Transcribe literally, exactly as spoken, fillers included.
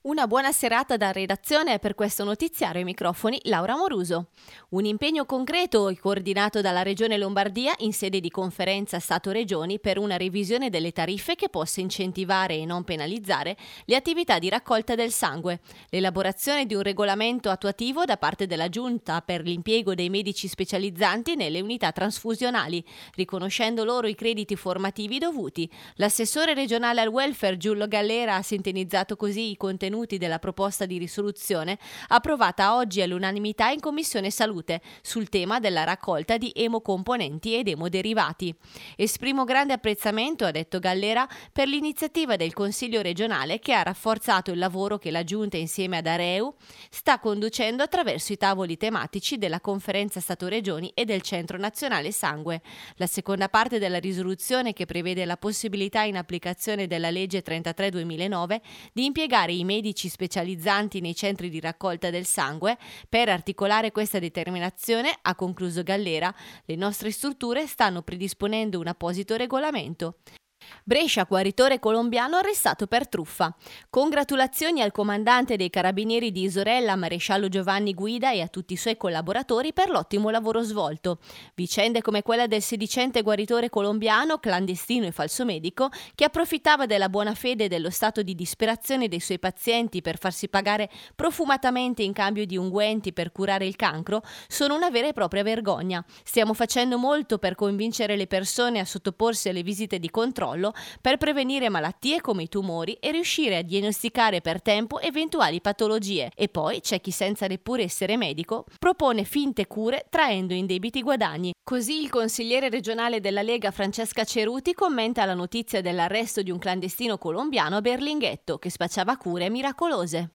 Una buona serata da redazione per questo notiziario ai microfoni Laura Moruso. Un impegno concreto e coordinato dalla Regione Lombardia in sede di conferenza Stato-Regioni per una revisione delle tariffe che possa incentivare e non penalizzare le attività di raccolta del sangue, l'elaborazione di un regolamento attuativo da parte della Giunta per l'impiego dei medici specializzanti nelle unità trasfusionali, riconoscendo loro i crediti formativi dovuti. L'assessore regionale al welfare Giulio Gallera ha sintetizzato così i contenuti della proposta di risoluzione approvata oggi all'unanimità in Commissione Salute sul tema della raccolta di emocomponenti ed emoderivati. Esprimo grande apprezzamento, ha detto Gallera, per l'iniziativa del Consiglio regionale che ha rafforzato il lavoro che la Giunta insieme ad Areu sta conducendo attraverso i tavoli tematici della Conferenza Stato-Regioni e del Centro Nazionale Sangue. La seconda parte della risoluzione, che prevede la possibilità in applicazione della legge trentatré duemilanove di impiegare i medici specializzanti nei centri di raccolta del sangue. Per articolare questa determinazione, ha concluso Gallera, le nostre strutture stanno predisponendo un apposito regolamento. Brescia, guaritore colombiano arrestato per truffa. Congratulazioni al comandante dei Carabinieri di Isorella, maresciallo Giovanni Guida, e a tutti i suoi collaboratori per l'ottimo lavoro svolto. Vicende come quella del sedicente guaritore colombiano, clandestino e falso medico, che approfittava della buona fede e dello stato di disperazione dei suoi pazienti per farsi pagare profumatamente in cambio di unguenti per curare il cancro, sono una vera e propria vergogna. Stiamo facendo molto per convincere le persone a sottoporsi alle visite di controllo per prevenire malattie come i tumori e riuscire a diagnosticare per tempo eventuali patologie. E poi c'è chi, senza neppure essere medico, propone finte cure traendo indebiti guadagni. Così il consigliere regionale della Lega Francesca Ceruti commenta la notizia dell'arresto di un clandestino colombiano a Berlinghetto che spacciava cure miracolose.